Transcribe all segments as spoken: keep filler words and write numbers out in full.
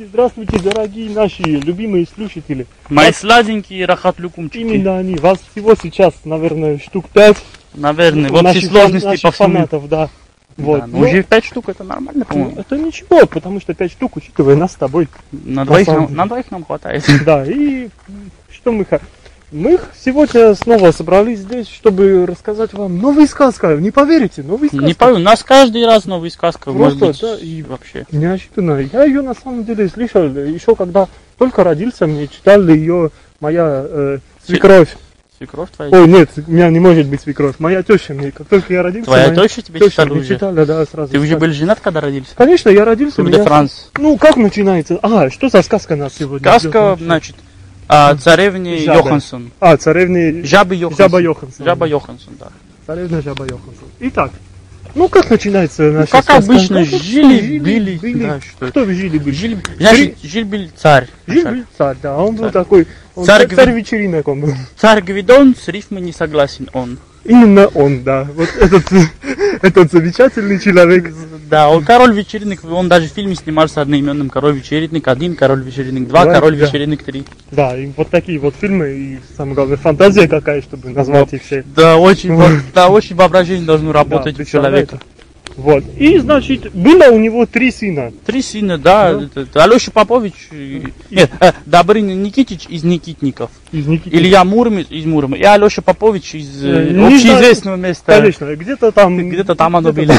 Здравствуйте, дорогие наши любимые слушатели. Мои вас... сладенькие рахат-люкумчики. Именно они. Вас всего сейчас, наверное, штук пять. Наверное, в общей сложности наших по всему. Фанатов, да. Вот. Да, но но... уже пять штук это нормально, по-моему. Это ничего, потому что пять штук, учитывая нас с тобой. На двоих, нам, на двоих нам хватает. Да, и что мы хотим? Мы сегодня снова собрались здесь, чтобы рассказать вам новые сказки. Не поверите, новые сказки. Не поверю, у нас каждый раз новые сказки, Просто, может быть, да, и вообще. Неожиданно. Я ее на самом деле слышал, еще когда только родился, мне читали ее моя э, свекровь. Свекровь твоя? Ой, нет, у меня не может быть свекровь. Моя теща мне, как только я родился. Твоя теща тебе теща читали мне уже? Читали, да, сразу. Ты уже читали. был женат, когда родился? Конечно, я родился. Тур меня... де Франс. Ну, как начинается? А, что за сказка нас сегодня? Сказка, значит, о царевне Жабы. Йоханссон. А, царевне... Жабы Йоханссон. Жаба Йоханссон. Жаба Йоханссон, да. Царевна Жаба Йоханссон. Итак, ну как начинается наша ну, как сказка? обычно, Ну, жили-были. были. Да, что Кто жили-были? жили, значит, жил-был царь. Жил-был царь, да, он был Царь. такой... Он Царь царь, царь вечеринок он был. Царь Гвидон, с рифмой не согласен он. Именно он, да. Вот этот, этот замечательный человек. Да, он король вечеринок, он даже в фильме снимался одноименным «Король вечеринок один», «Король вечеринок два», Да, «Король да. вечеринок три». Да, и вот такие вот фильмы, и самое главное, фантазия какая, чтобы назвать их все. Да, очень, во- да, очень воображение должно Да, работать у представляете? человека. Вот. И, значит, было у него три сына. Три сына, да. Да. Это, это Алеша Попович, и- нет, э, Добрынин Никитич из Никитников, Из Никиты. Илья Муромец из Мурома и Алеша Попович из э, Э, не общеизвестного места. Конечно, где-то там... Где-то там оно было.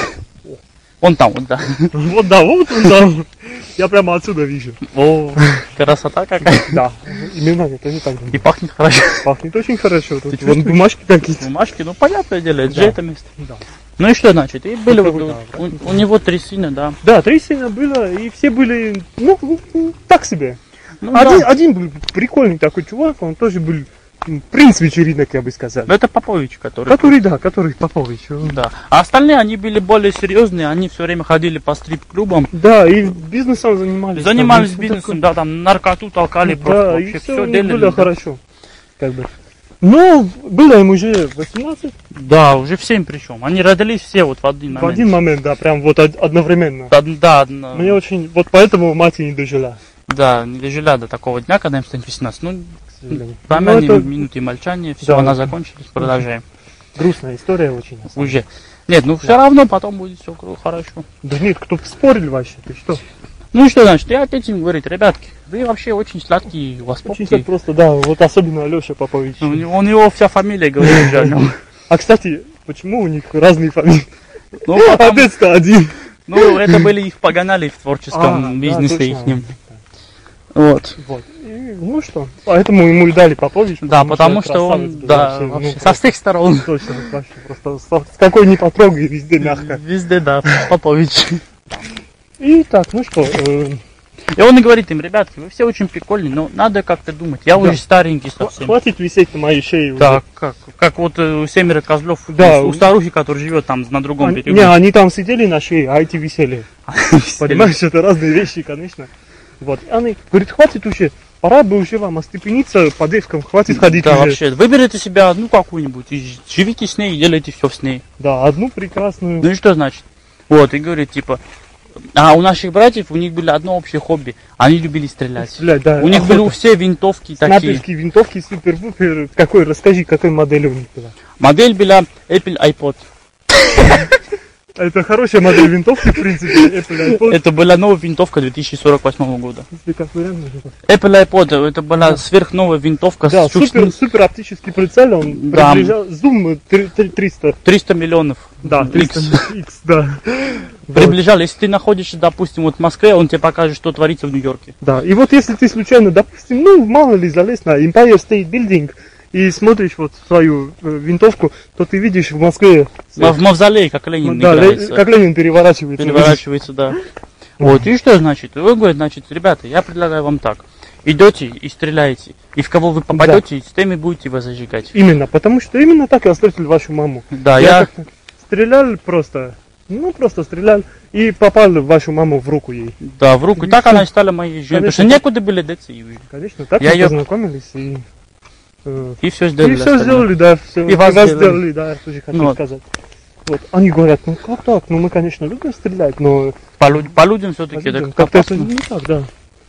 Он там, вот, да. Вот да, вот он там. Я прямо отсюда вижу. О, красота какая. Да, именно это не так. И пахнет хорошо. Пахнет очень хорошо. Тут Ты вон чувствуешь? бумажки какие-то. Бумажки, ну понятное дело, это Да. же это место. Да. Ну и что значит? И были Ну, вот, да, у, у него три сына, да. Да, три сына было, и все были, ну, так себе. Ну, Один, да. один был прикольный такой чувак, он тоже был м, принц вечеринок, я бы сказал. Это Попович, который. Который, да, который Попович. он- Да. А остальные, они были более серьезные, они все время ходили по стрип-клубам. Да, и бизнесом занимались. Занимались там, бизнесом, такой- да, там наркоту толкали, просто Да, вообще и все, все у них делали. было да. хорошо. Как бы. Но было им уже восемнадцать. Да, уже в семь причем. Они родились все вот в один В момент. один момент, да, прям вот од- одновременно. Да, да, одно- Мне очень, вот поэтому мать и не дожила. да, не дожили до такого дня, когда им станет восемнадцать. Ну, К сожалению. память, Ну, это минуты молчания, все, Да. она закончилась, продолжаем. грустная история очень. на самом Уже. Нет, ну все равно потом будет все хорошо. Да нет, кто спорил вообще, ты что? Ну и что значит? И отец им говорит, ребятки, вы вообще очень сладкие, у вас Очень попки. так просто, да, вот особенно Алеша Попович. У него, у него вся фамилия говорит же о нем. А кстати, почему у них разные фамилии? Ну, потому- Отец-то один. ну, это были их погонали в творческом А, да, бизнесе точно. ихнем. Вот. Вот. И, ну что, поэтому ему и дали Попович. Да, потому что он, красавец был да, вообще, ну, вообще, со просто всех сторон. Точно, вообще, просто с, с какой не потрогай, везде мягко. Везде, да, Попович. И так, ну что, э, И он и говорит им, ребятки, вы все очень прикольные, но надо как-то думать. Я Да. уже старенький хва- совсем. хватит висеть на моей шее. Да, как, как вот э, у Семеро Козлов, Да. у, у старухи, которая живет там на другом Они, берегу. не, они там сидели на шее, а эти висели. Понимаешь, это разные вещи, конечно. Вот. И они говорит, хватит уже, пора бы уже вам остепениться по девкам, хватит ходить Да, уже. вообще, выберите себе одну какую-нибудь и ж- живите с ней и делайте все с ней. Да, одну прекрасную. Ну и что значит? Вот, и говорит, типа, а у наших братьев, у них были одно общее хобби, они любили стрелять. Стрелять, да, У них были у охота. все винтовки такие. Снайперские винтовки, супер-пупер. Какой, расскажи, какой модели у них была. Модель была Apple iPod. Это хорошая модель винтовки, в принципе, Apple iPod. Это была новая винтовка две тысячи сорок восьмого года. Если как вариант, Apple iPod, это была сверхновая винтовка да, с чуть- супер, супер оптический прицел, он Да. приближал, зум три- три- триста. триста миллионов. Да, триста Икс. икс, да. Вот. Приближал, если ты находишься, допустим, вот в Москве, он тебе покажет, что творится в Нью-Йорке. Да, и вот если ты случайно, допустим, ну, мало ли, залез на Empire State Building и смотришь вот свою э, винтовку, то ты видишь в Москве, В мавзолее, как Ленин да, играется. Ле- как Ленин переворачивается. Переворачивается, да. Вот, и что значит? Он говорит, значит, ребята, я предлагаю вам так. Идете и стреляете. И в кого вы попадете, с теми будете его зажигать. Именно, потому что именно так я встретил вашу маму. Да, я я... как-то стрелял просто, ну, просто стрелял и попал в вашу маму в руку ей. Да, в руку. И Так всё. она и стала моей женой. Потому что Конечно. некуда были деться и уже. Конечно, так Я мы её- познакомились и... э, И все И сделали. все остальное. сделали, да, все. И вас сделали. сделали, да, я тоже хочу Ну вот. сказать. Вот. Они говорят, ну как так? Ну мы, конечно, любим стрелять, но По, лю- по людям все-таки по людям это как-то как-то это опасно. не так, да.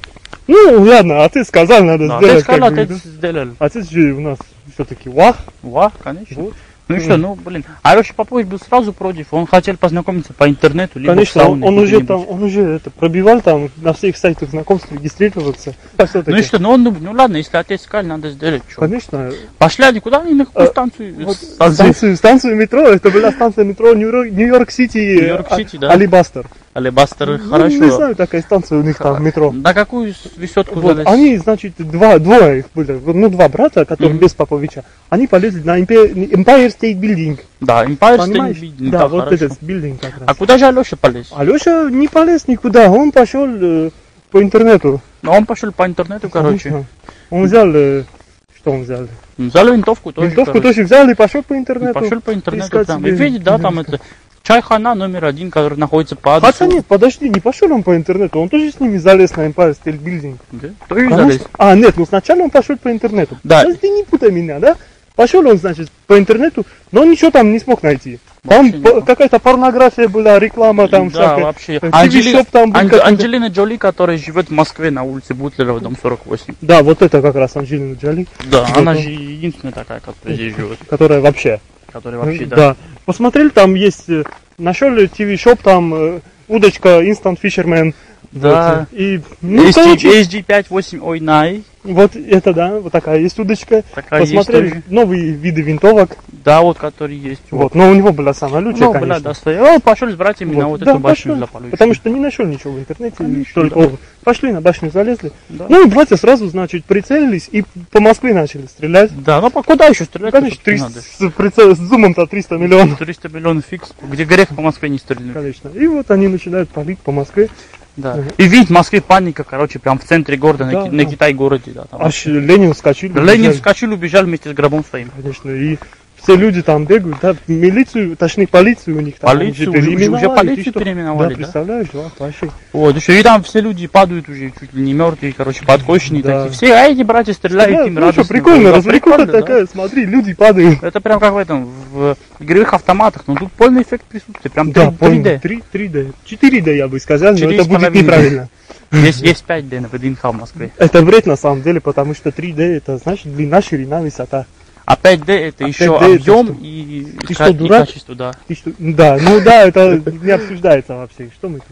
Ну, ладно, отец сказал, надо Да, сделать. отец сказал, как бы, отец сделал. да. Отец же у нас все-таки вах. Ва, конечно. Вот. Ну и что, ну, блин. А Алёша Попович был сразу против. Он хотел познакомиться по интернету, либо в Конечно, он, сауне он уже где-нибудь. там, он уже это пробивал там на всех сайтах знакомств регистрироваться. А всё-таки. Ну и что, ну он, ну, ну ладно, если отец сказал, надо сделать, что. Конечно. Пошли они куда они на какую А, станцию? Вот Станцию. станцию, станцию метро, это была станция метро Нью-Йорк- Нью-Йорк-Сити, Нью-Йорк-Сити, да. Алибастер. Алибастер, Ну, хорошо. не знаю, такая станция у них там, метро. На какую с- высотку Вот, залезть? они, значит, два, двое их были, ну, два брата, которые Мгм. без Поповича, они полезли на Empire, Empire State Building, Да, Empire State понимаешь? Building, Да, да, вот хорошо. этот билдинг как раз. А куда же Алёша полез? Алёша не полез никуда, он пошел э, по интернету. Ну он пошел по интернету, короче. Конечно. Он взял, э, что он взял? Взял винтовку тоже, Винтовку короче. тоже взял и пошел по интернету. Пошел по интернету искать там. себе И видит, да, там девушку. это чайхана номер один, который находится по адресу. Хотя нет, подожди, не пошел он по интернету, он тоже с ними залез на Empire State Building. Да? Тоже Конечно. залез. А, нет, ну сначала он пошел по интернету. Да. Подожди, не путай меня, да? Пошел он, значит, по интернету, но ничего там не смог найти. Там Вообще по- ничего. какая-то порнография была, реклама там Да, всякая. вообще. Э, ти ви Анджелина, шоп там был Ан- какой-то. Анджелина Джоли, которая живет в Москве на улице Бутлерова, дом сорок восемь. Да, вот это как раз Анджелина Джоли, Да, Вот она он. же единственная такая, которая здесь живет. которая вообще. Которая вообще, да. Да. Посмотрели, там есть, э, нашел ти ви шоп, там э, удочка Instant Fisherman. Да. Вот, и, ну, эс джи, короче, эс джи пять восемь ой най. вот это да, вот такая есть удочка. Такая есть Посмотрели тоже. новые виды винтовок. Да, вот который есть. Вот, но у него была самая лучшая, Ну, конечно. бля, да, стоял. Он пошел с братьями на вот да, эту башню пошел, заполучить. потому что не нашел ничего в интернете, Конечно, только да. о, пошли на башню залезли. Да. Ну и братья сразу, значит, прицелились и по Москве начали стрелять. Да, ну по куда еще стрелять? Конечно, собственно, триста, с, прицел, с зумом-то триста миллионов. триста миллионов фикс, где грех по Москве не стрельнуть. Конечно. И вот они начинают палить по Москве. Да. Ага. И видит в Москве паника, короче, прям в центре города, Да, на, Ки- на да. Китай-городе. Да, там Аж вообще. Ленин вскочил. Ленин убежали. вскочил, убежал вместе с гробом своим. Конечно, и все люди там бегают, да, милицию, точнее полицию у них там. Полицию, уже уже- уже переименовали, полицию ты что? переименовали, да? Да, представляешь, да, вообще. Вот, еще и там все люди падают уже, чуть ли не мертвые, короче, подкошенные Да. такие. Все, а эти братья стреляют, Да, им ну радостно. что, прикольно, Да, развлекуха прикольно, да. такая, смотри, люди падают. Это прям как в этом, в игровых автоматах, но тут полный эффект присутствует, прям Да, три понял. дэ. три дэ. четыре дэ я бы сказал, но Четыре это с будет половиной. неправильно. Есть, есть пять дэ на ВДНХ в Москве. Это бред на самом деле, потому что три дэ это значит длина, ширина, высота. А пять дэ это А еще пять дэ это объем что? и, Ты и что, ка- и дурак? качество, да. Ты что? Да, ну да, это не обсуждается вообще. Что мы тут?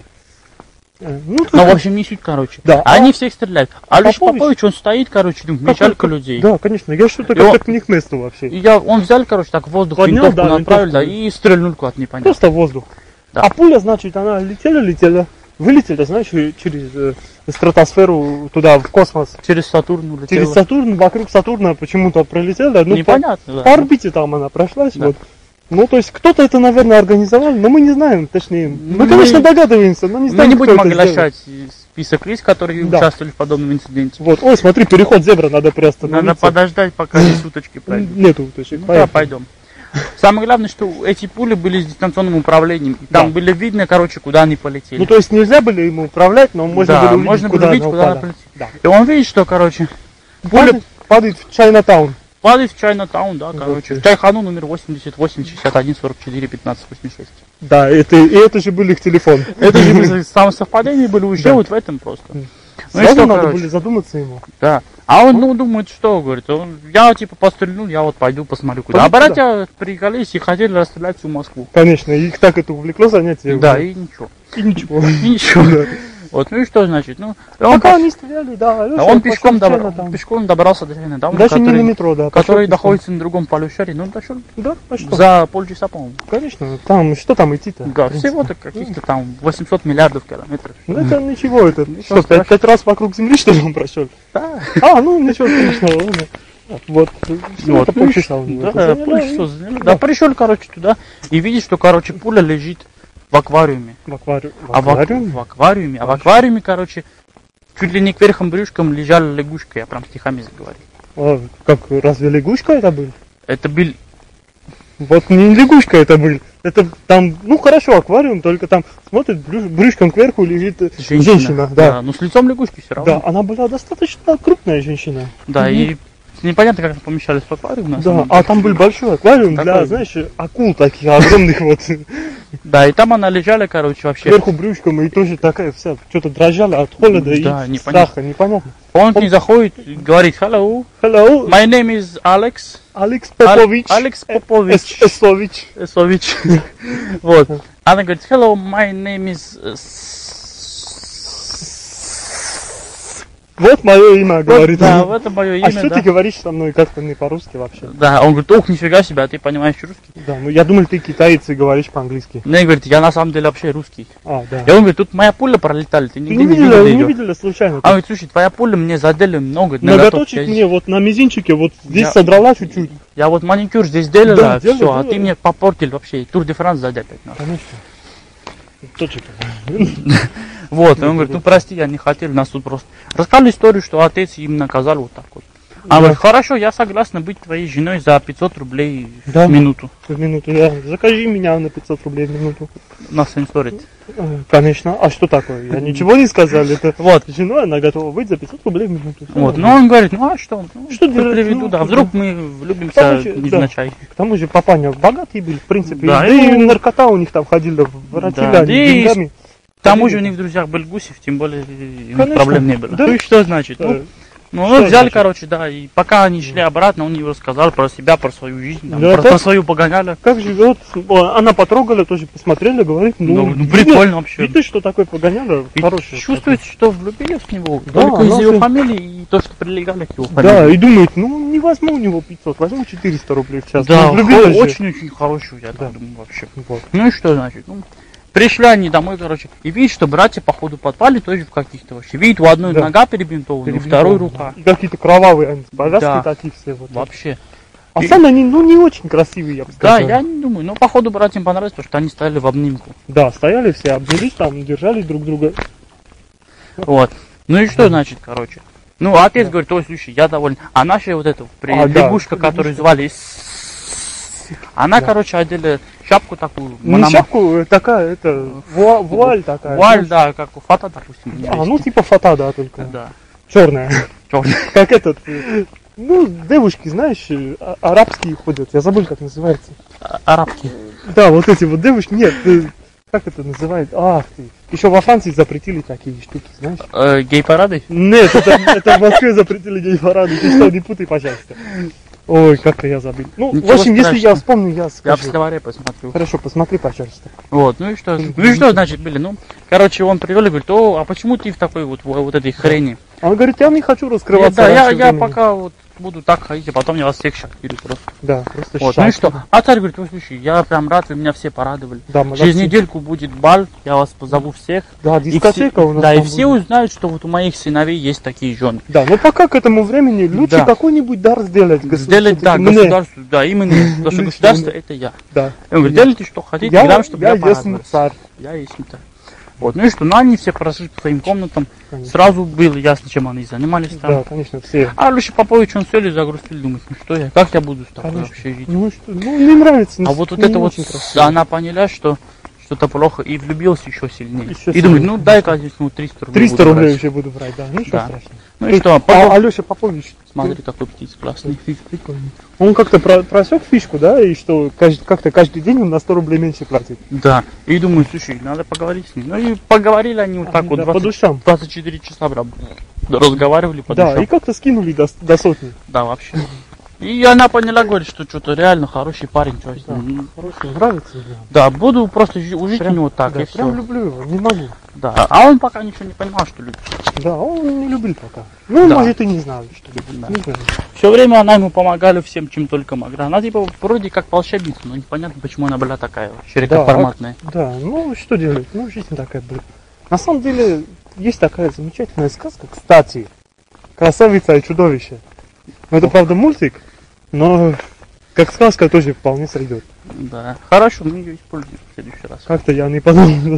Э, Ну, Ну, в общем, не суть, короче. Да, А а- они всех стреляют. А Алёша Попович? Попович, он стоит, короче, ну, какой- мешалка людей. Да, конечно, я что-то И он- как-то к них месту вообще. И я, он взял, короче, так в воздух Поднял, винтовку да, направил, да, винтовку. и стрельнул куда-то непонятно. Просто воздух. Да. А пуля, значит, она летела, летела, вылетела, знаешь, через э, стратосферу туда, в космос. Через Сатурн улетела. Через Сатурн, вокруг Сатурна почему-то пролетела. Ну, Непонятно, по, да. по орбите там она прошлась. Да. Вот. Ну, то есть кто-то это, наверное, организовал, но мы не знаем, точнее. Мы, Мы- конечно, догадываемся, но не Мы знаем, не кто будем это сделал. оглашать список лиц, которые Да. участвовали в подобном инциденте. Вот, ой, смотри, переход зебра, надо приостановиться. Надо подождать, пока здесь уточки пройдут. Нету уточек, Ну да, поехали. пойдем. Самое главное, что эти пули были с дистанционным управлением. И там Да. были видно, короче, куда они полетели. Ну, то есть нельзя было ему управлять, но можно Да, было увидеть, можно было куда увидеть, она куда она упала. полетела. Да. И он видит, что, короче, пуля Падает, падает в Чайнатаун. падает в Чайнатаун, да, короче. Вот. В Чайхану номер восемьдесят восемь шестьдесят один сорок четыре пятнадцать восемьдесят шесть. Да, это, и это же был их телефон. Это же самое совпадение были уже Да. вот в этом просто. Ну и Сразу что, надо короче, было задуматься ему. да. А он, ну, думает, что, говорит, он, я, типа, пострельну, я вот пойду посмотрю, куда. А Пойду братья приехались и хотели расстрелять всю Москву. Конечно, их так это увлекло занятие. Да, уже. и ничего. И ничего. И ничего. Да. Вот, ну и что значит? Ну, и он, Пока пош- они стреляли, да. Алёша а он пошел пешком, в добра- Чайнатаун. пешком добрался до Чайнатауна, Даже не на который, метро, да. пошел который пешком. находится на другом полушарии. Ну, он дошел Да, а что? за полчаса, по-моему. Конечно, там, что там идти-то? Да, всего-то каких-то там восемьсот миллиардов километров. Ну это ничего, это Ничего что, пять, страшного. пять раз вокруг Земли, что ли, он прошел? Да. А, ну ничего страшного, ладно. Вот, ну, Вот, это ну и полчаса что? у него. Да, это заняло, полчаса и заняло. да. Да, пришел, короче, туда и видит, что, короче, пуля лежит в аквариуме. В аквариуме. В А в, ак- аквариуме? в аквариуме. А в аквариуме, короче, чуть ли не кверхом брюшком лежала лягушка. Я прям стихами заговорил. А, как, разве лягушка это был? Это был... Вот не лягушка это был. Это там, ну хорошо, аквариум, только там смотрит, брюш- брюшком кверху лежит э, Женщина. женщина. Да. Ну, с лицом лягушки все равно. Да, она была достаточно крупная женщина. Да, и непонятно, как они помещались в аквариум. на Да, самом а там был большой аквариум Такой. для, знаешь, акул таких огромных вот. Да, и там она лежала, короче, вообще. Сверху брючком и тоже такая вся, что-то дрожала от холода Да, и непонятно. страха, непонятно. Он к ней заходит и говорит: hello, Hello, my name is Alex. Алекс Попович. Алекс Попович. Эс- Эсович. Эсович. Вот. Она говорит: hello, my name is... э, Вот мое имя, Вот, говорит. да, вот это мое имя, А что да. ты говоришь со мной как-то не по-русски вообще? Да, он говорит: ох, нифига себе, а ты понимаешь русский? Да, ну я думал, ты китаец и говоришь по-английски. Ну, и говорит: я на самом деле вообще русский. А, да. И он говорит: тут моя пуля пролетала, ты Ты нигде не не видела, видел не ее. видела случайно? А он говорит: слушай, твоя пуля мне задели много. Ноготочек ноготок. мне вот на мизинчике вот здесь Я- содрала чуть-чуть. Я вот маникюр здесь делала, Да, все, делала, а делала. ты мне попортил вообще. Тур де Франс сзади опять. нахуй. Конечно. Точек. Вот, и он говорит: ну прости, я не хотел, нас тут просто... Рассказали историю, что отец им наказал вот так вот. А Да. он говорит: хорошо, я согласна быть твоей женой за пятьсот рублей Да. в минуту. В минуту, я. Закажи меня на пятьсот рублей в минуту. На сенсорит. Э, Конечно. А что такое? Я ничего не сказал. Это Вот. жена, она готова выйти за пятьсот рублей в минуту. Всё Вот, но нормально. он говорит: ну а что? Ну, Что делать? приведу, Ну, да. да. Вдруг мы влюбимся Короче, невзначай. К тому же папаня богатые были, в принципе. Да, Да, и и- наркота у них там ходила, воротили Да, они и- деньгами. К тому же у них в друзьях был Гусев, тем более у них Конечно. проблем не было. Да. Ну и что значит? Да. Ну, ну Что он взяли, значит? короче, да, и пока они шли обратно, он ему рассказал про себя, про свою жизнь, там, Да, про, так? про свою погоняли. Как живет? О, Она потрогала, тоже посмотрела, говорит, ну, Ну, ну, видно- прикольно вообще. Видишь, что такое погоняла? И Хороший. чувствуется, что влюбились в него. Да, Только из она его все- фамилии и то, что прилегали к его Да, фамилии. и думает, ну не возьму у него пятьсот, возьму четыреста рублей в час. Да, Ну, влюбилась же. очень-очень хорошую, я Да. так думаю, вообще. Вот. Ну и что значит? Ну, пришли они домой, короче, и видят, что братья, походу, подпали тоже в каких-то вообще. Видят, у одной Да. нога перебинтована, у Перебинтованы. второй рука. И какие-то кровавые они, повязки Да. такие все. Вот. Вообще. А И- сами они, ну, не очень красивые, я бы Да, сказал. я не думаю. Но, походу, братьям понравилось, потому что они стояли в обнимку. Да, стояли все, обнялись там, держали друг друга. Вот. Ну и что значит, короче? Ну, отец говорит: ой, слушай, я доволен. А наша вот эта при- А, да, лягушка, которую лягушка. звали, С- она, Да. короче, одели шапку такую. Не монома- шапку, э, такая, это, вуа- вуаль такая. Вуаль, да, как у фата, допустим. А, ну типа фата, да, только. Да. Черная. Чёрный. Как этот, э, ну, девушки, знаешь, э, а- арабские ходят, я забыл, как называется. А- Арабки. Да, вот эти вот девушки, нет, э, как это называют? Ах ты, еще во Франции запретили такие штуки, знаешь? Э, гей-парады? Нет, это, это в Москве запретили гей-парады, ты что, не путай, пожалуйста. Ой, как-то я забыл. Ну, в Ничего общем, если я страшного. вспомню, я Я в скажу. словаре посмотрю. Хорошо, посмотри, пожалуйста. Вот, ну и что? Ну и что значит были? Ну, короче, он привел и говорит: о, а почему ты в такой вот, во- вот этой хрени? Он говорит, я не хочу Я- раскрываться да, я, раньше я времени. пока вот буду так ходить, а потом я вас всех шокирую просто. Да, просто Вот, ну и щас. что? А царь говорит: ой, слушай, я прям рад, вы меня все порадовали. Да, молодцы. Через недельку будет бал, я вас позову всех. Да, И дискотека все, у нас да, и там все будет. узнают, что вот у моих сыновей есть такие жены. Да, но пока к этому времени лучше Да. какой-нибудь дар сделать. государству. Сделать, да, Мне. государству, да, именно, потому что Лично государство мне. это я. Да. Он говорит: делайте, что хотите, Я, главное, чтобы я я, ясный порадовался. царь. Я есть царь. Вот, ну и что, ну они все прошли по своим комнатам, Конечно. сразу было ясно, чем они занимались там. Да, конечно, все. А Алёша Попович, он сели, загрустил, думает: ну что я, как я буду с тобой Конечно. вообще жить? Ну что, ну не нравится. А ну, вот вот не это вот, очень красиво. она поняла, что что-то плохо, и влюбился еще сильнее. Еще и думает: сильнее. ну дай-ка здесь ну триста рублей. триста буду рублей брать. вообще буду брать, да. Ну что Да. страшного. Ну и что, А, Попов- Алёша Попович, смотри, какой птиц классный. прикольно. Он как-то про- просек фишку, да, и что кажд- как-то каждый день он на сто рублей меньше платит. Да, и думаю: слушай, надо поговорить с ним. Ну и поговорили они вот так вот, Да, по двадцать душам. двадцать четыре часа прям разговаривали по Да, душам. и как-то скинули до, до сотни. Да, вообще. И она поняла, говорит, что что-то реально хороший парень. То есть, Да, ну, хороший, нравится мне. да, буду просто жи- жить у него так, да, и прям все. люблю его, не могу. Да. А он пока ничего не понимал, что любит. Да, он не любил пока. Ну, Да. может, и не знал, что любит. Да. Не знаю. Все время она ему помогала всем, чем только могла. Она типа вроде как волшебница, но непонятно, почему она была такая широкоформатная. Да, ну что делать? Ну, жизнь такая была. На самом деле, есть такая замечательная сказка, кстати. Красавица и чудовище. Ну, это, правда, мультик, но как сказка тоже вполне сойдет. Да. Хорошо, мы ее используем в следующий раз. Как-то я не подумал.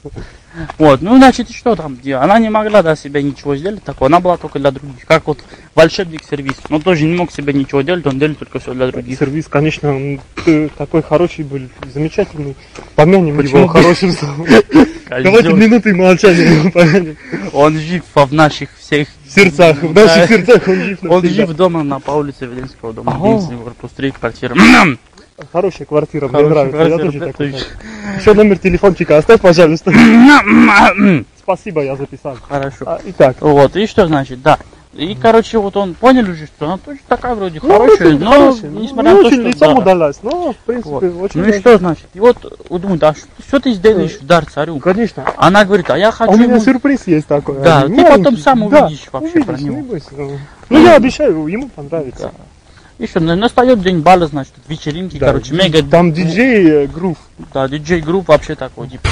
Вот, ну значит, что там? где? Она не могла для себя ничего сделать такого, она была только для других. Как вот волшебник сервис. Он тоже не мог себе ничего делать, он делал только все для других. Сервис, конечно, он э, такой хороший был, замечательный. Помянем Почему его бы- хорошим словом. Давайте Козёл. минуты молчания его помянем. Он жив в наших всех В сердцах, в наших сердцах он жив Он навсегда. жив дома на по улице Веленского дома, Ага. единственный корпус три, квартира Хорошая квартира, мне Хорошая нравится. Я квартира, тоже такой это хочу. Еще номер телефончика оставь, пожалуйста. Спасибо, я записал. Хорошо. А, итак. Вот, и что значит, да. И, короче, вот он понял уже, что она тоже такая вроде Ну, хорошая, очень но хорошая. несмотря Не на то, очень что... лицом да. удалась, но, в принципе, Вот. очень... Ну и даже- что значит? И вот он думает, а что, что ты сделаешь, дар царю? Конечно. Она говорит, а я хочу... А у меня ему- сюрприз есть такой. Да, один ты потом маленький. сам Да, увидишь вообще увидишь, про него. не бойся. Ну, я обещаю, ему понравится. Да. И что, на- настает день бала, значит, вечеринки, Да, короче, ди- мега... Там диджей э, грув. Да, диджей-групп вообще такой, типа.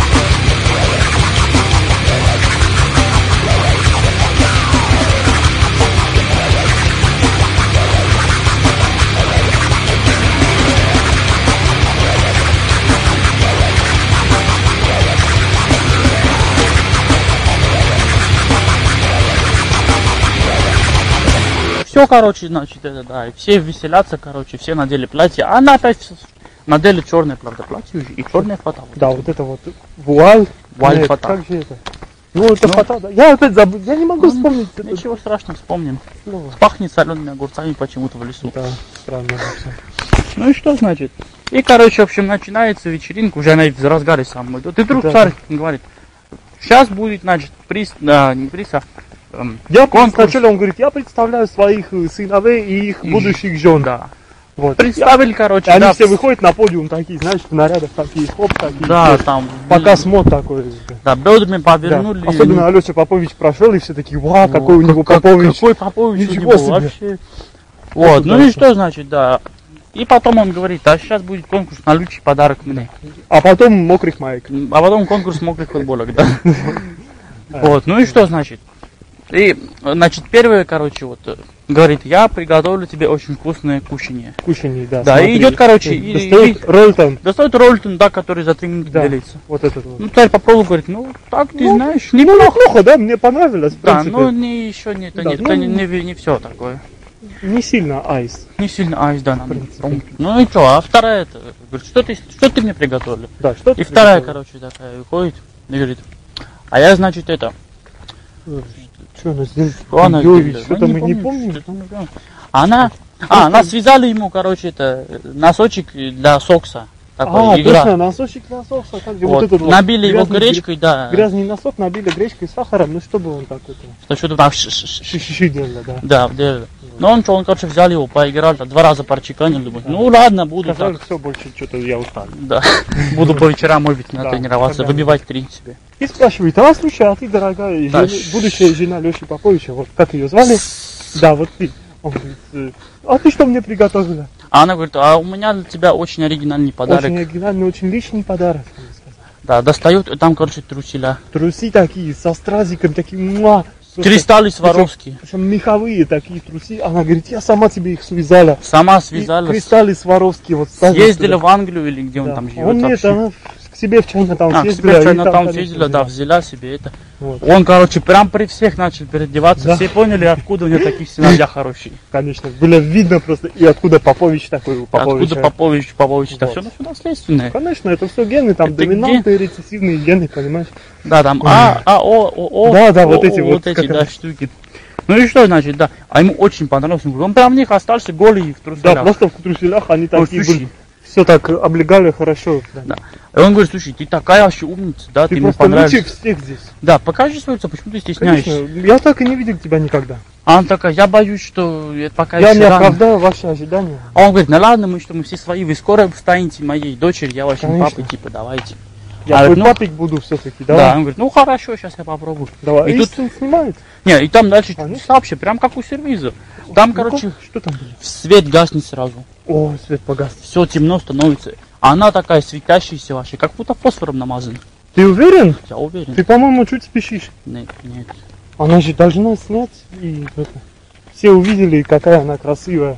Все, короче, значит, это, да, и все веселятся, короче, все надели платье, а она опять надели черное, правда, платье уже, и черная фата. Вот Да, это. вот это вот вуаль. Вуаль Нет, фата. Как же это? Ну, это Ну. фата, да. Я опять забыл, я не могу Ну, вспомнить это Ничего страшного, вспомним. слово. Пахнет солеными огурцами почему-то в лесу. Да, странно вообще. Ну и что значит? И, короче, в общем, начинается вечеринка, уже она в разгаре сам идет. И вдруг Да. царь говорит, сейчас будет, значит, приз, да, не приз, а эм, Я конкурс. сначала он говорит, я представляю своих э, сыновей и их будущих жен. Да. Вот. Представили, короче, И они да, все выходят на подиум такие, знаешь, в нарядах такие, хоп, такие. да, все. там, Показ мод такой. да, бедрами Да. повернули. Особенно Алёша Попович прошел, и все такие, вау, О, какой у него как- Попович. Какой Попович у Ничего него себе. вообще. Вот, ну и дальше? что значит, да. И потом он говорит, а сейчас будет конкурс на лучший подарок мне. А потом мокрых маек. А потом конкурс мокрых футболок, да. Вот, ну и что значит? И, значит, первое, короче, вот, э, говорит, я приготовлю тебе очень вкусное кушанье. Кушаний, да. Да, и смотри. идет, короче, и- Достает и- Ролтон. Достает Роллтон, да, который за три минуты Да. делится. Вот этот вот. Ну, царь попробовал, говорит, ну, так ты Ну, знаешь, Ну, неплохо. неплохо, да, мне понравилось, в Да, принципе. но не, еще не, это Да, не, ну, это не, не, не все такое. Не сильно айс. Не сильно айс, да, надо. принципе. Ну и что, а вторая это, говорит, что ты, что ты мне приготовил? Да, что И ты вторая, приготовил? короче, такая выходит и говорит, а я, значит, это, Что она здесь? что она Ой, делает? что-то Ну, мы не помню, помним. что-то мы помним. Она, а, она связали ему, короче, это, носочек для сокса. Такой, А, игра. точно, носочек носок. Как же, Вот. вот этот вот Набили его грязный гречкой, да. гря- Грязный носок набили гречкой с сахаром, ну чтобы он так это... Что что-то там, ш- ш- ш- Ши-ши делал, да. да, делали. Но он что, он, короче, взял его, поиграл, там, два раза парчиканил, думает, ну ладно, буду Сказал, так. все, больше что-то я устал. Да, буду по вечерам, может быть, Да, тренироваться, тогда- выбивать три себе. И спрашивает, а слушай, а ты, дорогая, Да. жена- будущая жена Леши Поповича, вот как ее звали? Да, вот ты. Он говорит, э, а ты что мне приготовила? А она говорит, а у меня для тебя очень оригинальный подарок. Очень оригинальный, очень личный подарок. она сказала. Да, достает, и там, короче, труселя. Трусы такие, со стразиком, такие, муа. Просто- Кристаллы Сваровски. Причем меховые такие трусы. Она говорит, я сама тебе их связала. Сама И связалась. кристаллы Сваровские вот ставила Съездили сюда. в Англию или где он Да. там А живет он нет, вообще. она к себе в Чайнатаун А, к съездила. себе в и Чайнатаун конечно, съездила, да, взяла себе это. Вот. Он, короче, прям при всех начал переодеваться. Да. Все поняли, откуда у него такие сыновья хорошие. Конечно, было видно просто, и откуда Попович такой у Поповича. Откуда Попович, Попович, это Вот. все, все наследственное. Конечно, это все гены, там Это доминантные, рецессивные гены, понимаешь? Да, там А, А, О, О, О. Да, да, О, вот О, эти вот вот эти, как да, раз. штуки. Ну и что значит, да. А ему очень понравилось. Он говорит, он прям в них остался голый в Да, труселях. просто в труселях они Ой, такие слушай, были. Все так облегали хорошо. Да. Да. И он говорит, слушай, ты такая вообще умница, да, ты, Ты мне просто лучше понравилась. всех здесь. Да, покажи свое лицо, почему ты стесняешься? Конечно, я так и не видел тебя никогда. А он такая, я боюсь, что это пока Я еще не рано. оправдаю ваши ожидания. А он говорит, ну ладно, мы что, мы все свои, вы скоро станете моей дочерью, я вашим Конечно. папой, типа, давайте. Я А, твой ну, папик буду все-таки, Да, давай. он говорит, ну хорошо, сейчас я попробую. Давай. И И тут- тут снимает. Не, и там дальше Конечно. вообще, прям как у сервиза. Там, Ну-ка, короче, что там было? свет гаснет сразу. О, свет погас. Все темно становится. А она такая светящаяся вообще, как будто фосфором намазана. Ты уверен? Я уверен. Ты, по-моему, чуть спешишь. Нет, нет. Она же должна снять и это. Все увидели, какая она красивая.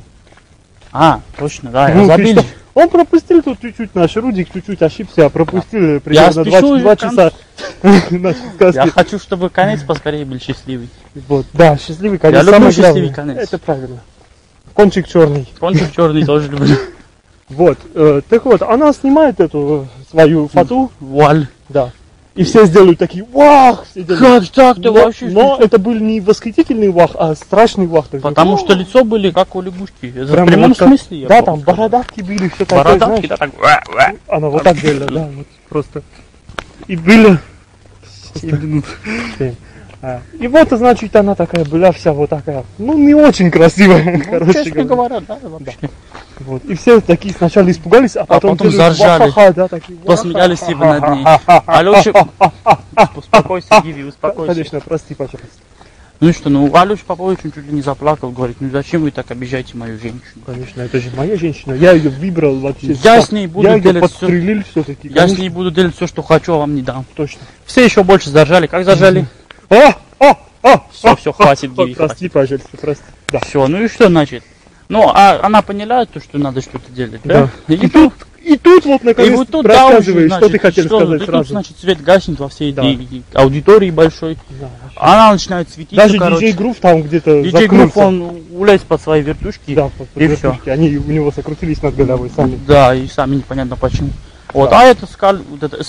А, точно, да, я Ну, ты забыл. что? Он пропустил тут чуть-чуть, наш Рудик чуть-чуть ошибся, а пропустил примерно два, спешу, два и там- часа нашей Я сказки. хочу, чтобы конец поскорее был счастливый. Вот, да, счастливый конец. люблю самое счастливый главное. конец. Это правильно. Кончик черный. Кончик черный тоже люблю. Вот, э, так вот, она снимает эту э, свою фату, Вуаль. да. И все сделают такие, вах! Все делают. Как так ты Но, вообще? но это был не восхитительный вах, а страшный вах. Такой. Потому Вах! что лицо были как у лягушки. Это Прямо в прямом вот как- смысле. я Да, бы там сказал. бородавки были, все такое, Бородавки, знаешь. да, так. ва, ва. Она вот так делала, да, вот просто. И были... Семь минут. Семь. А, И вот, значит, она такая была вся вот такая, ну, не очень красивая, Ну, короче честно говоря. говоря, да, вообще. Вот. И все такие сначала испугались, а потом, потом делают заржали. ва-ха-ха, да, такие, Посмеялись ва-ха-ха. себе над ней. Алёша, успокойся, Гиви, успокойся. Конечно, прости, пожалуйста. Ну и что, ну Алёша Попович он чуть ли не заплакал, говорит, ну зачем вы так обижаете мою женщину? Конечно, это же моя женщина, я ее выбрал вообще. Я с ней буду я ее делать всё. подстрелил все-таки. Я с ней буду делать все, что хочу, а вам не дам. Точно. Все еще больше заржали. Как заржали? О, о, о, Всё, о, всё, о, хватит, о, Гиви, Прости, пожалуйста, прости. Да. Все, ну и что значит? Ну, а она поняла то, что надо что-то делать, да? Да. И, И тут, и тут вот и наконец вот тут, да, уже, рассказываешь, что ты значит, хотел что, сказать и сразу. тут, значит, свет гаснет во всей Да. этой аудитории большой. Да, вообще. Она начинает светиться, Даже короче. диджей Грув там где-то Диджей Грув, заткнулся. он улез под свои вертушки. Да, под и вертушки. Они у него сокрутились над головой сами. Да, и сами непонятно почему. Вот, Да. а это скал, вот это,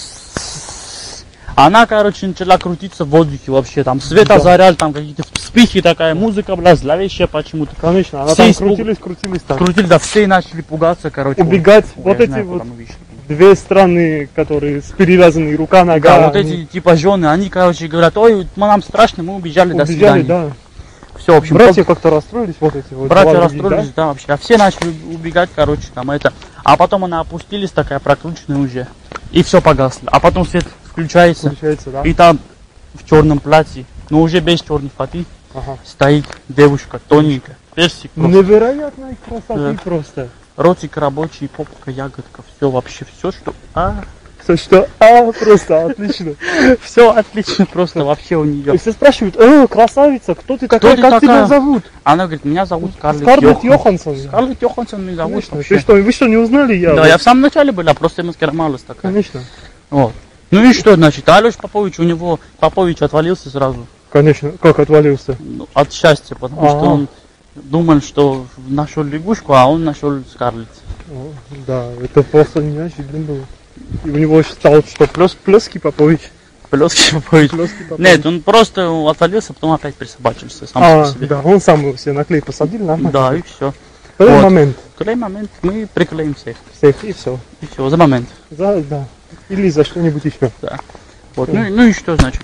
с- она, короче, начала крутиться в воздухе вообще, там свет Да. озарял, там какие-то вспышки, такая музыка была зловещая почему-то. Конечно, она Все там испуг- крутились, крутились так. Крутили, да, все начали пугаться, короче. Убегать. Ой, Вот я эти знаю, вот куда мы вышли. две страны, которые с перевязанной рука, нога. Да, вот они эти типа жены, они, короче, говорят, ой, нам страшно, мы убежали, до убежали, свидания. да. Все, в общем, Братья как-то расстроились, вот эти вот. братья два других, расстроились, да? вообще, а все начали убегать, короче, там это. А потом она опустились, такая прокрученная уже, и все погасло. А потом свет включается, Получается, да? и там в черном платье, но уже без черной фаты, Ага. стоит девушка тоненькая, персик, просто, Невероятной красоты Да. просто. ротик рабочий, попка, ягодка, все вообще, все, что... А, Все что, а, просто отлично. все отлично, просто вообще у И нее. все спрашивают, э, красавица, кто ты такая, ты как тебя такая? зовут? Она говорит, меня зовут Скарлетт, Скарлетт Йоханссон. Йоханссон. Скарлетт Йоханссон меня зовут Конечно. вообще. Ты что, вы что, не узнали? Я, Да, вот- я в самом начале была, просто маскировалась такая. Конечно. Вот. Ну и что, значит, Алёш Попович, у него Попович отвалился сразу Конечно, как отвалился. ну, от счастья, потому что Ага. он думал, что нашел лягушку, а он нашел Скарлетт. О, да, это просто неожиданно было. И у него стал что, плес, плески Попович? Плёски Попович. Плески Попович. Нет, он просто отвалился, потом опять присобачился сам А, по себе. да, он сам его все на клей посадил, нормально. Да, и все. В этот Вот. момент В клей момент мы приклеим всех. всех, и все. И все, за момент. За, да. Или за что-нибудь еще. Вот. Ну, и- ну и что значит?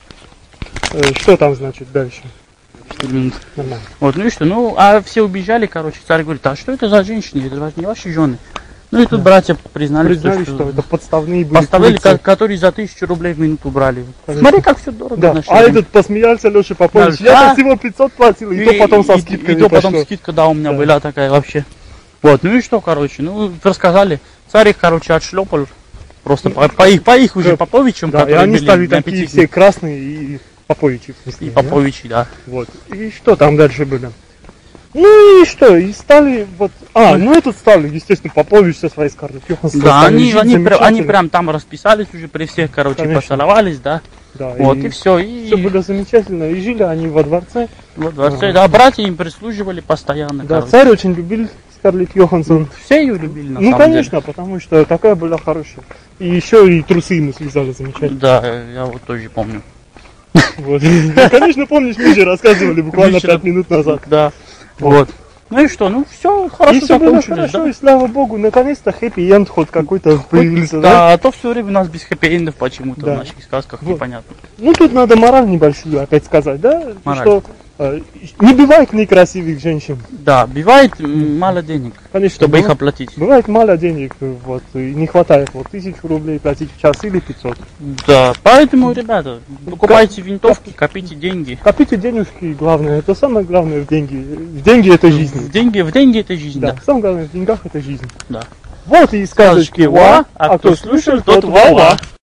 Э, что там значит дальше? Четыре минуты. Нормально. Вот, ну и что? Ну, а все убежали, короче, царь говорит, а что это за женщины? Это же не ваши жены. Ну и тут Да. братья признали, Признали, что, что это подставные были поставили, курицы. ко- которые за тысячу рублей в минуту брали. Конечно. Смотри, как все дорого. Да, наши а жены. этот посмеялся Леша Попович. Да, Я а? всего пятьсот платил, и, то потом со и- скидкой И, то потом пошло. скидка, да, у меня Да. была такая вообще. Вот, ну и что, короче, ну, рассказали. Царь их, короче, отшлепал. Просто по, по их, по их уже Да. Поповичам, Да, и которые они были стали на такие аппетитных. все красные и Поповичи. в смысле, И да? Поповичи, да. Вот. И что там дальше было? Ну и что, и стали вот... А, ну этот стали, естественно, Попович со своей Скарлетт Йоханссон. Да, стали они, жить они, прям, они замечательно. прям там расписались уже при всех, короче, Конечно. поцеловались, да. Да, Вот, и и все. И все было замечательно. И жили они во дворце. во дворце, Ага. да, братья им прислуживали постоянно, Да, короче. царь очень любил Скарлетт Йоханссон. Все ее любили, на Ну, самом конечно, потому что такая была хорошая. И еще и трусы ему связали деле. замечательно. Да, я вот тоже помню. Вот. Ну, конечно, помнишь, мы же рассказывали буквально Вечером. пять минут назад. Да. Вот. Ну и что, ну все хорошо И все было закончились, хорошо, да? и слава богу, наконец-то хэппи-энд хоть какой-то появился, да? Да, а то все время у нас без хэппи-эндов почему-то Да. в наших сказках, Вот. непонятно. Ну, тут надо мораль небольшую опять сказать, да? Мораль. Что э, не бывает некрасивых женщин. Да, бывает м, мало денег, Конечно, чтобы их бывает- оплатить. Бывает мало денег, вот, и не хватает вот тысячу рублей платить в час или пятьсот. Да, поэтому, ребята, покупайте винтовки, копите деньги. Копите денежки, главное, это самое главное в деньги. В деньги это В жизнь. деньги, в деньги это жизнь, Да, да. самое главное в деньгах это жизнь. Да. Вот и сказочки, Сказочки, ва, а кто слушал, тот ва-ва.